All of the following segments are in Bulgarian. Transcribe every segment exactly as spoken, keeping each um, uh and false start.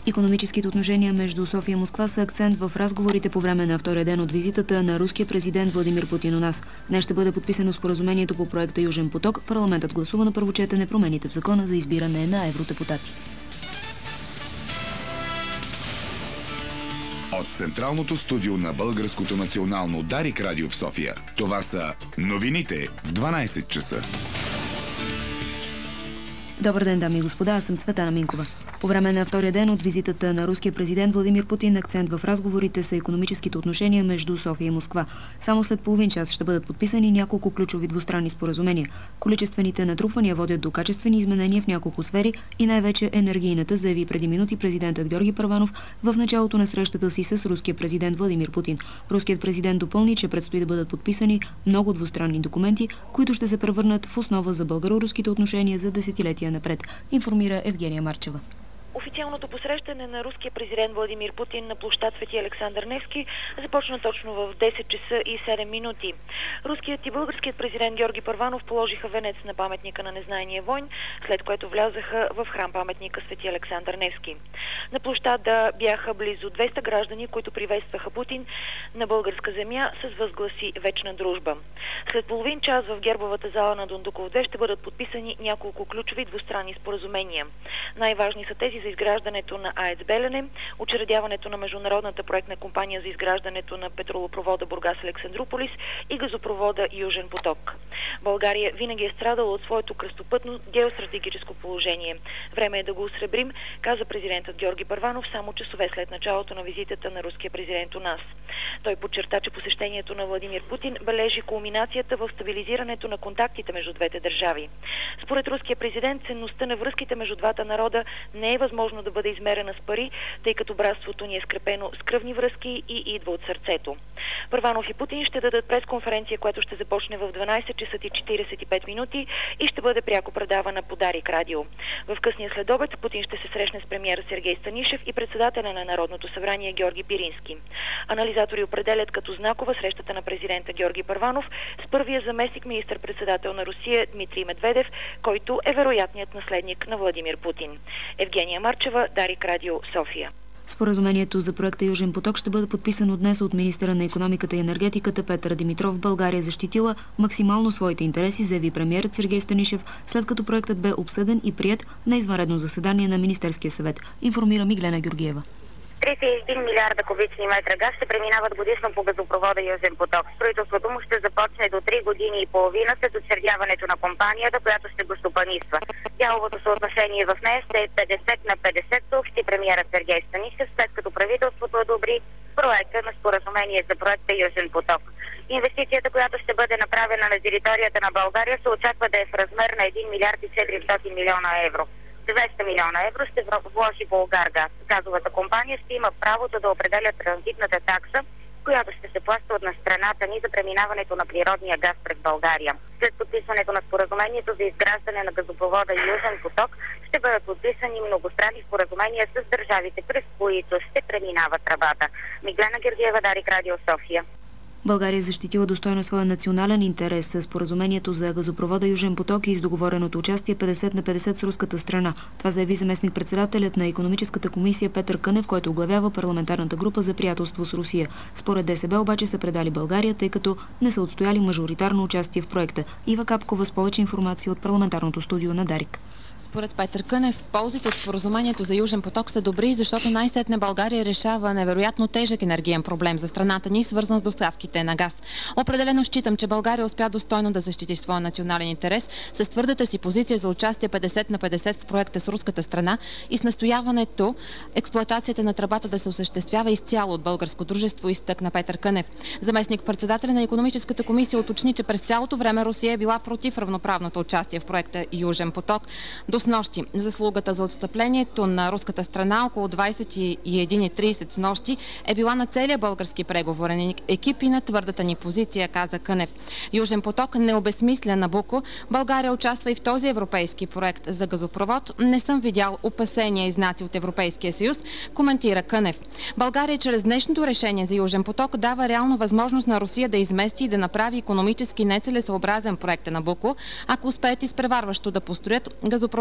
Икономическите отношения между София и Москва са акцент в разговорите по време на втория ден от визитата на руския президент Владимир Путин у нас. Днес ще бъде подписано споразумението по проекта Южен поток. Парламентът гласува на първо четене промените в закона за избиране на евродепутати. От централното студио на Българското национално Дарик радио в София. Това са новините в дванайсет часа. Добър ден, дами и господа, аз съм Цветана Минкова. По време на втория ден от визитата на руския президент Владимир Путин, акцент в разговорите са икономическите отношения между София и Москва. Само след половин час ще бъдат подписани няколко ключови двустранни споразумения. Количествените натрупвания водят до качествени изменения в няколко сфери и най-вече енергийната, заяви преди минути президентът Георги Първанов в началото на срещата си с руския президент Владимир Путин. Руският президент допълни, че предстои да бъдат подписани много двустранни документи, които ще се превърнат в основа за българо-руските отношения за десетилетия напред, информира Евгения Марчева. Официалното посрещане на руския президент Владимир Путин на площад Свети Александър Невски започна точно в десет часа и седем минути. Руският и българският президент Георги Първанов положиха венец на паметника на незнайния войн, след което влязаха в храм паметника Свети Александър Невски. На площада бяха близо двеста граждани, които приветстваха Путин на българска земя с възгласи "Вечна дружба". След половин час в гербовата зала на Дондуков две ще бъдат подписани няколко ключови двустранни споразумения. Най-важни са тези за изграждането на АЕЦ Белене, учредяването на Международната проектна компания за изграждането на петролопровода Бургас-Александруполис и газопровода Южен поток. България винаги е страдала от своето кръстопътно геостратегическо положение. Време е да го осребрим, каза президентът Георги Първанов само часове след началото на визитата на руския президент у нас. Той подчерта, че посещението на Владимир Путин бележи кулминацията в стабилизирането на контактите между двете държави. Според руския президент, ценността на връзките между двата народа не е възможно да бъде измерена с пари, тъй като братството ни е скрепено с кръвни връзки и идва от сърцето. Първанов и Путин ще дадат пресконференция, която ще започне в дванайсет часа и четирийсет и пет минути и ще бъде пряко предавана по Дарик радио. В късния следобед Путин ще се срещне с премиера Сергей Станишев и председателя на Народното събрание Георги Пирински. Анализатори определят като знакова срещата на президента Георги Първанов с първия заместник министър-председател на Русия Дмитрий Медведев, който е вероятният наследник на Владимир Путин. Евгения Марчева, Дарик радио, София. Споразумението за проекта Южен поток ще бъде подписано днес от министъра на икономиката и енергетиката Петър Димитров. България защитила максимално своите интереси, заяви премиерът Сергей Станишев, след като проектът бе обсъден и приет на извънредно заседание на Министерския съвет. Информира Миглена Георгиева. трийсет и един милиарда кубични метра газ ще преминават годишно по газопровода Южен поток. Строителството му ще започне до три години и половина след учредяването на компанията, която ще го стопанисва. Дяловото съотношение в нея ще е петдесет на петдесет, съобщи премиерът Сергей Станишев, след като правителството одобри проекта на споразумение за проекта Южен поток. Инвестицията, която ще бъде направена на територията на България, се очаква да е в размер на един милиард и четиристотин милиона евро. двеста милиона евро ще вложи Булгаргаз. Газовата компания ще има правото да определя транзитната такса, която ще се плаща от на страната ни за преминаването на природния газ през България. След подписването на споразумението за изграждане на газопровода Южен поток ще бъдат подписани многостранни споразумения с държавите, през които ще преминава тръбата. Миглена Георгиева, Дарик радио, София. България защитила достойно своя национален интерес с споразумението за газопровода Южен поток и с договореното участие петдесет на петдесет с руската страна. Това заяви заместник-председателят на икономическата комисия Петър Кънев, който оглавява парламентарната група за приятелство с Русия. Според ДСБ обаче са предали България, тъй като не са отстояли мажоритарно участие в проекта. Ива Капкова с повече информация от парламентарното студио на Дарик. Според Петър Кънев, ползите от споразумението за Южен поток са добри, защото най-сетне България решава невероятно тежък енергиен проблем за страната ни, свързан с доставките на газ. Определено считам, че България успя достойно да защити своя национален интерес с твърдата си позиция за участие петдесет на петдесет в проекта с руската страна и с настояването експлоатацията на тръбата да се осъществява изцяло от българско дружество, изтъкна Петър Кънев. Заместник-председателя на икономическата комисия уточни, че през цялото време Русия е била против равноправното участие в проекта Южен поток. До снощи заслугата за отстъплението на руската страна около двайсет и една и трийсет с нощи е била на целия български преговорен екип и на твърдата ни позиция, каза Кънев. Южен поток не обезмисля Набуко. България участва и в този европейски проект за газопровод. Не съм видял опасения и знаци от Европейския съюз, коментира Кънев. България чрез днешното решение за Южен поток дава реално възможност на Русия да измести и да направи икономически нецелесъобразен проект на Набуко, ако успеят изпреварващо да построят газопровод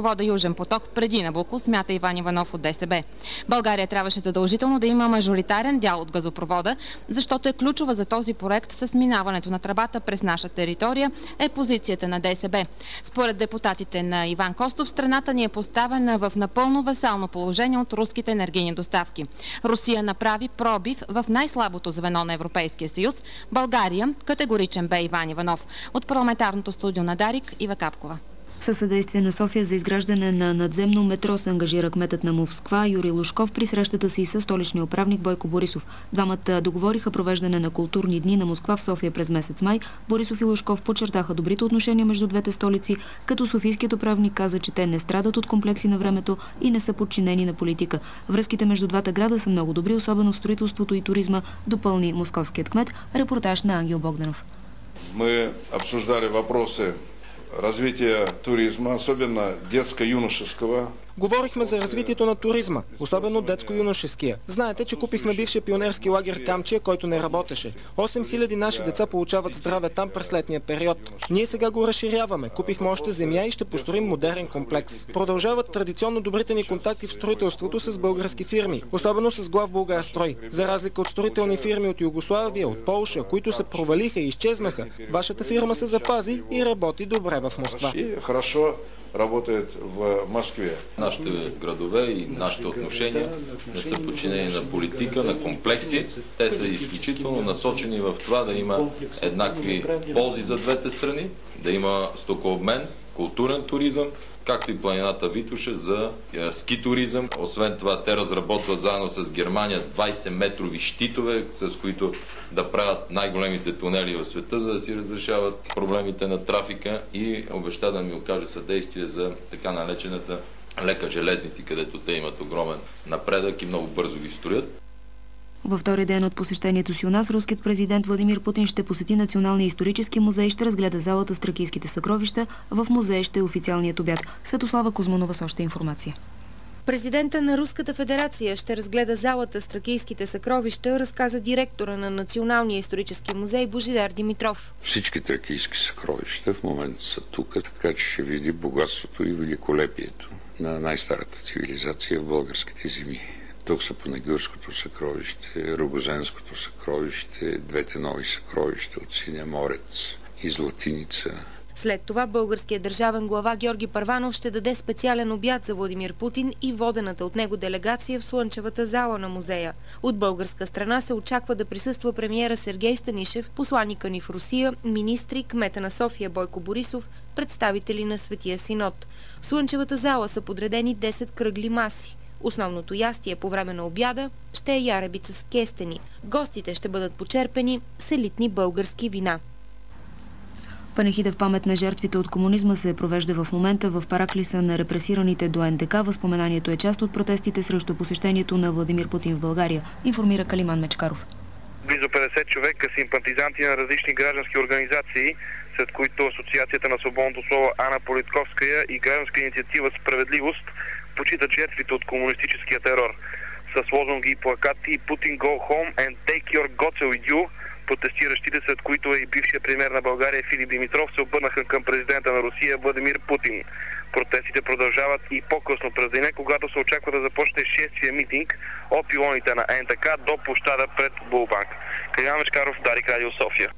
газопровода Южен поток преди Набуко, смята Иван Иванов от ДСБ. България трябваше задължително да има мажоритарен дял от газопровода, защото е ключова за този проект с минаването на тръбата през наша територия, е позицията на ДСБ. Според депутатите на Иван Костов, страната ни е поставена в напълно васално положение от руските енергийни доставки. Русия направи пробив в най-слабото звено на Европейския съюз. България категоричен бе Иван Иванов. От парламентарното студио на Дарик, Ива Капкова. Със съдействие на София за изграждане на надземно метро се ангажира кметът на Москва Юрий Лужков при срещата си с столичния управник Бойко Борисов. Двамата договориха провеждане на културни дни на Москва в София през месец май. Борисов и Лужков подчертаха добрите отношения между двете столици, като софийският управник каза, че те не страдат от комплекси на времето и не са подчинени на политика. Връзките между двата града са много добри, особено в строителството и туризма, допълни московският кмет. Репортаж на Ангел Богданов. Мы обсуждали вопросы развития туризма, особено детско-юношеского. Говорихме за развитието на туризма, особено детско-юношеския. Знаете, че купихме бившия пионерски лагер Камчия, който не работеше. осем хиляди наши деца получават здраве там през летния период. Ние сега го разширяваме. Купихме още земя и ще построим модерен комплекс. Продължават традиционно добрите ни контакти в строителството с български фирми, особено с Главбулгарстрой. За разлика от строителни фирми от Югославия, от Полша, които се провалиха и изчезнаха, вашата фирма се запази и работи добре в Москва. Хорошо работает в Москве. Нашите градове и нашите отношения не са подчинени на политика, на комплекси. Те са изключително насочени в това да има еднакви ползи за двете страни, да има стокообмен, културен туризъм, както и планината Витоша за ски туризъм. Освен това, те разработват заедно с Германия двайсет метрови щитове, с които да правят най-големите тунели в света, за да си разрешават проблемите на трафика, и обеща да ми окаже съдействие за така наречената лека железници, където те имат огромен напредък и много бързо ги строят. Във втори ден от посещението си у нас, руският президент Владимир Путин ще посети Националния исторически музей, ще разгледа залата с тракийските съкровища. В музея ще е официалният обяд. Светослава Кузманова с още информация. Президента на Руската федерация ще разгледа залата с тракийските съкровища, разказа директора на Националния исторически музей Божидар Димитров. Всички тракийски съкровища в момента са тук, така че ще види богатството и великолепието на най-старата цивилизация в българските земи. Тук са Панагюрското съкровище, Рогозенското съкровище, двете нови съкровища от Синя морец и Златиница. След това българският държавен глава Георги Първанов ще даде специален обяд за Владимир Путин и водената от него делегация в Слънчевата зала на музея. От българска страна се очаква да присъства премиера Сергей Станишев, посланика ни в Русия, министри, кмета на София Бойко Борисов, представители на Светия Синод. В Слънчевата зала са подредени десет кръгли маси. Основното ястие по време на обяда ще е яребица с кестени. Гостите ще бъдат почерпени с елитни български вина. Панихида в памет на жертвите от комунизма се провежда в момента в параклиса на репресираните до ен де ка. Възпоменанието е част от протестите срещу посещението на Владимир Путин в България, информира Калиман Мечкаров. Близо петдесет човека, симпатизанти на различни граждански организации, след които Асоциацията на свободното слово Ана Политковская и гражданска инициатива Справедливост, почитат жертвите от комунистическия терор. С лозунги и плакати "Putin go home and take your guts with you", протестиращите, след които е и бившия премиер на България Филип Димитров, се обърнаха към президента на Русия Владимир Путин. Протестите продължават и по-късно през деня, когато се очаква да започне шестия митинг от пилоните на ен де ка до площада пред Булбанк. Калиман Мечкаров, Дарик Радио, София.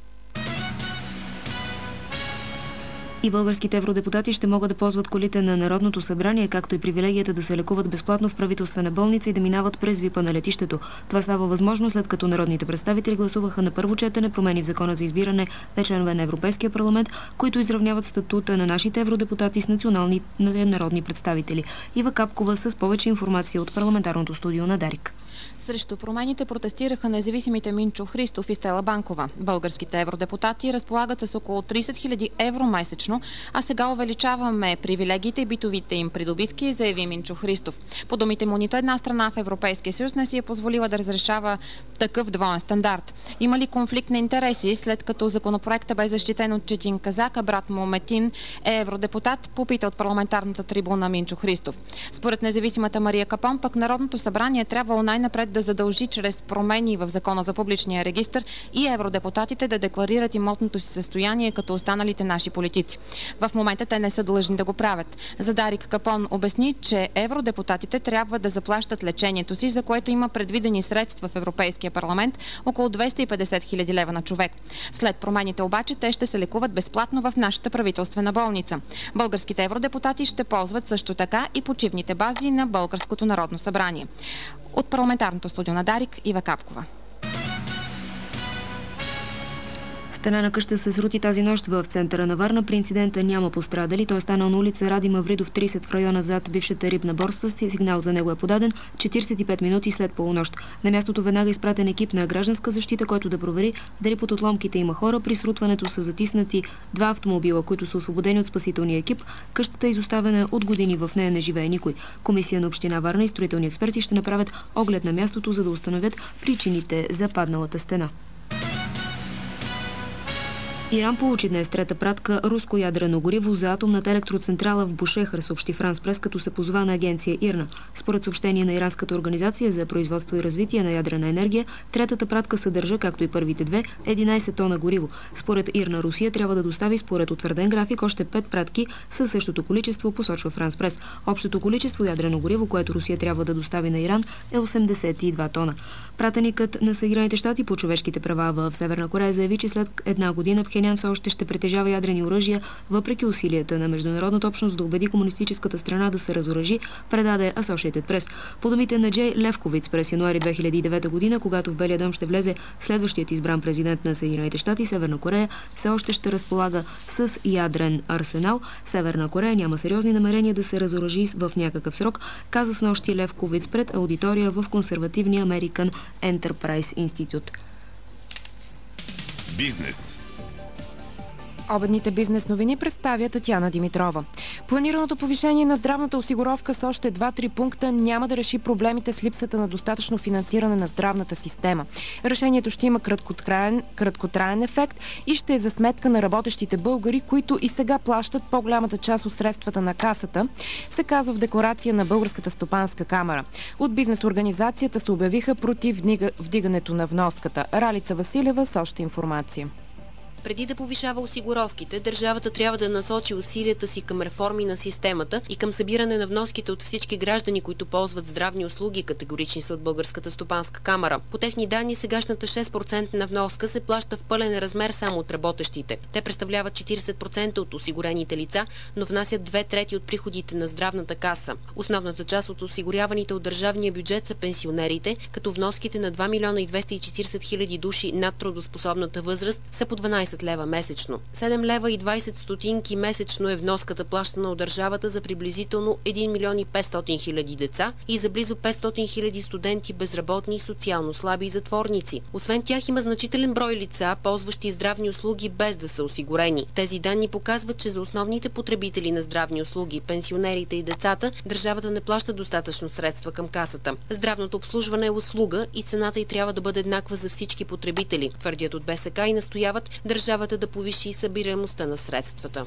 И българските евродепутати ще могат да ползват колите на Народното събрание, както и привилегията да се лекуват безплатно в правителствена болница и да минават през випа на летището. Това става възможно, след като народните представители гласуваха на първо четене промени в закона за избиране на членове на Европейския парламент, които изравняват статута на нашите евродепутати с национални народни представители. Ива Капкова с повече информация от парламентарното студио на Дарик. Срещу промените протестираха независимите Минчо Христов и Стела Банкова. Българските евродепутати разполагат с около трийсет хиляди евро месечно, а сега увеличаваме привилегиите и битовите им придобивки, заяви Минчо Христов. По думите му, нито една страна в Европейския съюз не си е позволила да разрешава такъв двоен стандарт. Има ли конфликт на интереси, след като законопроектът бе защитен от Четин Казак, а брат му Метин е евродепутат, попита от парламентарната трибуна Минчо Христов. Според независимата Мария Капон, пък Народното събрание трябвало най-напред да да задължи чрез промени в закона за публичния регистър и евродепутатите да декларират имотното си състояние като останалите наши политици. В момента те не са длъжни да го правят. Задарик Капон обясни, че евродепутатите трябва да заплащат лечението си, за което има предвидени средства в Европейския парламент около двеста и петдесет хиляди лева на човек. След промените обаче те ще се лекуват безплатно в нашата правителствена болница. Българските евродепутати ще ползват също така и почивните бази на Българското народно събрание. От парламентарното студио на Дарик, Ива Капкова. Стена на къща се срути тази нощ в центъра на Варна. При инцидента няма пострадали. Той е станал на улица Ради Мавридов, тридесет в района зад бившата рибна борса. Сигнал за него е подаден четиридесет и пет минути след полунощ. На мястото веднага е изпратен екип на гражданска защита, който да провери дали под отломките има хора. При срутването са затиснати два автомобила, които са освободени от спасителния екип. Къщата е изоставена от години, в нея не живее никой. Комисия на община Варна и строителни експерти ще направят оглед на мястото, за да установят причините за падналата стена. Иран получи днес трета пратка руско ядрено гориво за атомната електроцентрала в Бушехър, съобщи Франс Прес, като се позова на агенция ИРНА. Според съобщение на Иранската организация за производство и развитие на ядрена енергия, третата пратка съдържа, както и първите две, единадесет тона гориво. Според ИРНА, Русия трябва да достави според утвърден график още пет пратки със същото количество, посочва Франс Прес. Общото количество ядрено гориво, което Русия трябва да достави на Иран, е осемдесет и два тона. Пратеникът на Съединените щати по човешките права в Северна Корея заяви, че след една година Пхенян все още ще притежава ядрени оръжия, въпреки усилията на международната общност да убеди комунистическата страна да се разоръжи, предаде Associated Press. По думите на Джей Левковиц през януари две хиляди и девета година, когато в Белия дом ще влезе следващият избран президент на Съединените щати, Северна Корея все още ще разполага с ядрен арсенал. Северна Корея няма сериозни намерения да се разоръжи в някакъв срок, каза снощи Левковиц пред аудитория в консервативния American Enterprise Institute. Бизнес. Обедните бизнес новини представя Татяна Димитрова. Планираното повишение на здравната осигуровка с още два-три пункта няма да реши проблемите с липсата на достатъчно финансиране на здравната система. Решението ще има краткотраен, краткотраен ефект и ще е за сметка на работещите българи, които и сега плащат по-голямата част от средствата на касата, се казва в декларация на Българската стопанска камара. От бизнес организацията се обявиха против вдигането на вноската. Ралица Василева с още информация. Преди да повишава осигуровките, държавата трябва да насочи усилията си към реформи на системата и към събиране на вноските от всички граждани, които ползват здравни услуги, категорични са от Българската стопанска камара. По техни данни, сегашната шест процента вноска се плаща в пълен размер само от работещите. Те представляват четиридесет процента от осигурените лица, но внасят две трети от приходите на здравната каса. Основната част от осигуряваните от държавния бюджет са пенсионерите, като вноските на два милиона и двеста и четиридесет хиляди души над трудоспособната възраст са по дванадесет лева месечно. седем лева и двадесет стотинки месечно е вноската, плащана от държавата за приблизително един милион и петстотин хиляди деца и за близо петстотин хиляди студенти, безработни, социално слаби и затворници. Освен тях има значителен брой лица, ползващи здравни услуги без да са осигурени. Тези данни показват, че за основните потребители на здравни услуги, пенсионерите и децата, държавата не плаща достатъчно средства към касата. Здравното обслужване е услуга и цената й трябва да бъде еднаква за всички потребители, твърдят от БСК и настояват държавата да повиши събираемостта на средствата.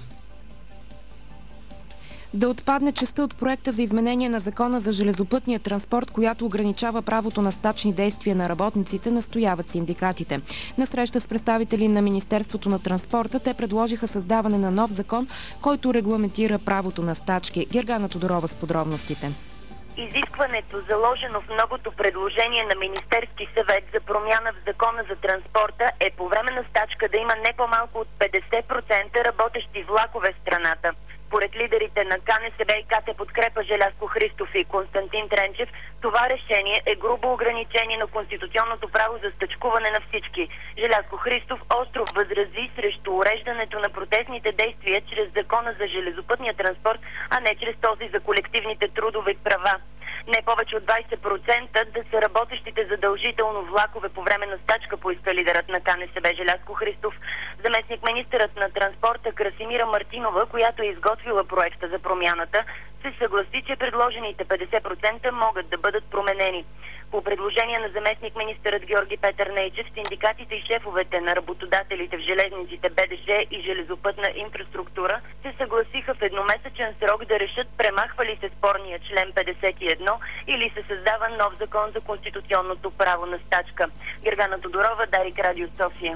Да отпадне частта от проекта за изменение на закона за железопътния транспорт, която ограничава правото на стачни действия на работниците, настояват синдикатите. На среща с представители на Министерството на транспорта те предложиха създаване на нов закон, който регламентира правото на стачки. Гергана Тодорова с подробностите. Изискването, заложено в многото предложение на Министерски съвет за промяна в закона за транспорта, е по време на стачка да има не по-малко от петдесет процента работещи влакове в страната. Според лидерите на КНСБ и КТ Подкрепа Желязко Христов и Константин Тренчев, това решение е грубо ограничение на конституционното право за стачкуване на всички. Желязко Христов остро възрази срещу уреждането на протестните действия чрез закона за железопътния транспорт, а не чрез този за колективните трудови права. Не повече от двадесет процента да са работещите задължително влакове по време на стачка, поиска лидерът на КНСБ Желязко Христов. Заместник министърът на транспорта Красимира Мартинова, която е изготвила проекта за промяната, се съгласи, че предложените петдесет процента могат да бъдат променени. По предложение на заместник министърът Георги Петър Нейчев, синдикатите и шефовете на работодателите в железниците, БДЖ и железопътна инфраструктура се съгласиха в едномесечен срок да решат премахва ли се спорния член петдесет и едно или се създава нов закон за конституционното право на стачка. Гергана Тодорова, Дарик Радио София.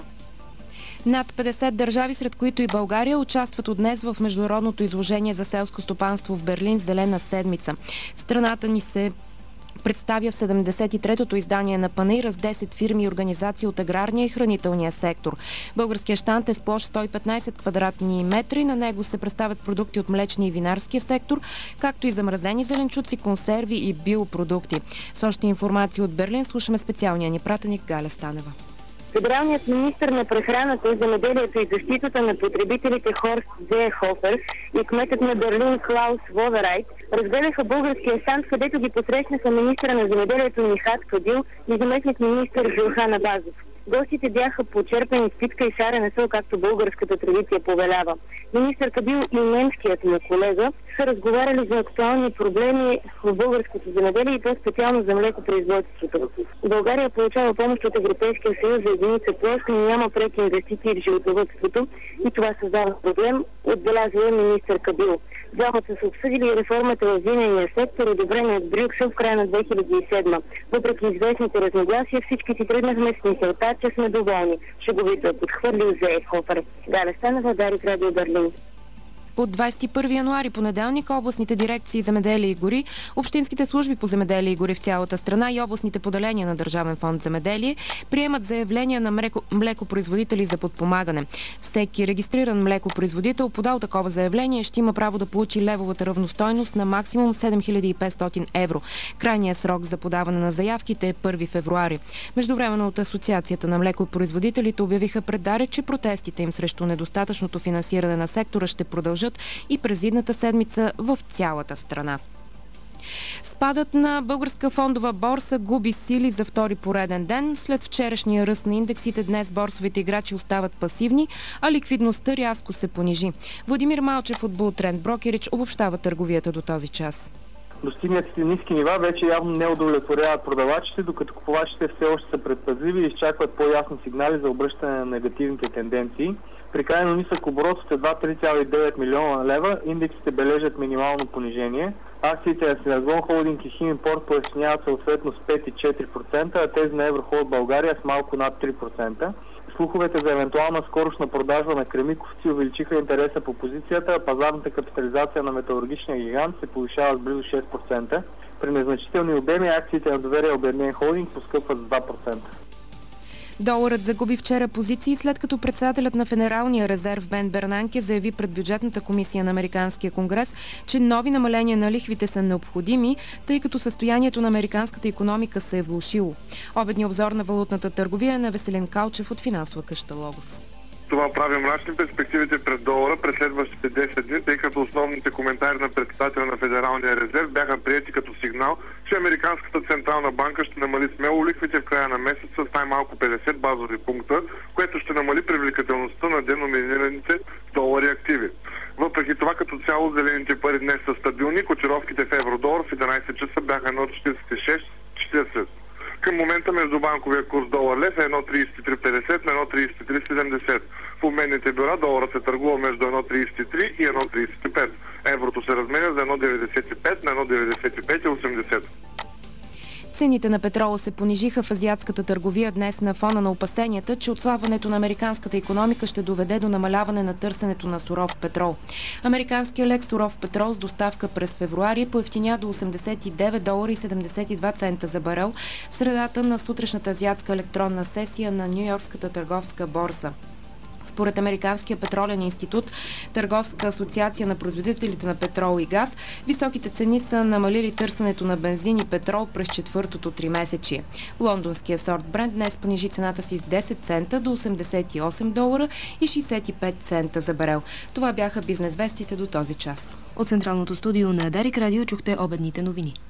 Над петдесет държави, сред които и България, участват от днес в международното изложение за селско стопанство в Берлин «Зелена седмица». Страната ни се представя в седемдесет и третото издание на панаира с десет фирми и организации от аграрния и хранителния сектор. Българският щанд е с площ сто и петнайсет квадратни метра и на него се представят продукти от млечния и винарския сектор, както и замразени зеленчуци, консерви и биопродукти. С още информация от Берлин слушаме специалния ни пратеник Галя Станева. Федералният министър на прехраната, земеделието и защитата на потребителите Хорст Зеехофер и кметът на Берлин Клаус Возерайт разгледаха българския щанд, където ги посрещнаха министъра на земеделието Нихат Кадил и заместник министър Жилхан Абазов. Гостите бяха почерпени с питка и шарена сол, както българската традиция повелява. Министър Кадил и немският му колега са разговаряли за актуални проблеми в българското земеделие и по-специално за млекопроизводството. България получава помощ от Европейския съюз за единица площ, но няма преки инвестиции в животновъдството и това създава проблем, отбелязва министър Кадил. Двамата са обсъдили реформата в винения сектор, одобрена от Брюксел в края на две хиляди и седма. Въпреки известните разногласия, всички си тръгнахме с мисълта, че сме доволни. Шеговито е подхвърлил Зеехофер. Галя Станева, Дарик Радио Берлин. От двайсет и първи януари понеделник областните дирекции земеделие и гори, общинските служби по земеделие и гори в цялата страна и областните поделения на Държавен фонд земеделие приемат заявления на млеко, млекопроизводители за подпомагане. Всеки регистриран млекопроизводител, подал такова заявление, ще има право да получи левовата равностойност на максимум седем хиляди и петстотин евро. Крайният срок за подаване на заявките е първи февруари. Междувременно от Асоциацията на млекопроизводителите обявиха пред Дарик, че протестите им срещу недостатъчното финансиране на сектора ще продължат и през идната седмица в цялата страна. Спадът на българска фондова борса губи сили за втори пореден ден. След вчерашния ръст на индексите днес борсовите играчи остават пасивни, а ликвидността рязко се понижи. Владимир Малчев от Бултрend Брокерич обобщава търговията до този час. Достигнатите ниски нива вече явно не удовлетворяват продавачите, докато купувачите все още са предпазливи и изчакват по-ясни сигнали за обръщане на негативните тенденции. При крайно нисък оборот от едва три цяло и девет милиона лева, индексите бележат минимално понижение. Акциите на Синергон Холдинг и Химимпорт поевтиняват съответно с пет и четири процента, а тези на Еврохолд България с малко над три процента. Слуховете за евентуална скорошна продажба на Кремиковци увеличиха интереса по позицията, а пазарната капитализация на металургичния гигант се повишава с близо шест процента. При незначителни обеми акциите на доверие Обединен Холдинг поскъпват с два процента. Доларът загуби вчера позиции, след като председателят на Федералния резерв Бен Бернанке заяви пред бюджетната комисия на Американския конгрес, че нови намаления на лихвите са необходими, тъй като състоянието на американската икономика се е влошило. Обедният обзор на валутната търговия е на Веселин Калчев от финансова къща Логос. Това прави мрачни перспективите пред долара през следващите десет дни, тъй като основните коментари на председателя на Федералния резерв бяха приети като сигнал, че Американската централна банка ще намали смело лихвите в края на месеца с най-малко петдесет базови пункта, което ще намали привлекателността на деноминираните долари активи. Въпреки това, като цяло зелените пари днес са стабилни, котировките в евро-долар в единайсет часа бяха едно четирийсет и шест четирийсет. Към момента междубанковия курс долар-лев е едно трийсет и три петдесет на едно трийсет и три седемдесет. В обменните бюра долара се търгува между едно трийсет и три и едно трийсет и пет. Еврото се разменя за едно деветдесет и пет на едно деветдесет и пет и осемдесет. Цените на петрола се понижиха в азиатската търговия днес на фона на опасенията, че отслабването на американската икономика ще доведе до намаляване на търсенето на суров петрол. Американският лек суров петрол с доставка през февруари поевтиня до осемдесет и девет долара и седемдесет и два цента за барел в средата на сутрешната азиатска електронна сесия на Ню-Йоркската търговска борса. Според Американския петролен институт, Търговска асоциация на производителите на петрол и газ, високите цени са намалили търсенето на бензин и петрол през четвъртото тримесечие. Лондонския сорт Брент днес понижи цената си с десет цента до осемдесет и осем долара и шейсет и пет цента за барел. Това бяха бизнес вестите до този час. От Централното студио на Дарик Радио чухте обедните новини.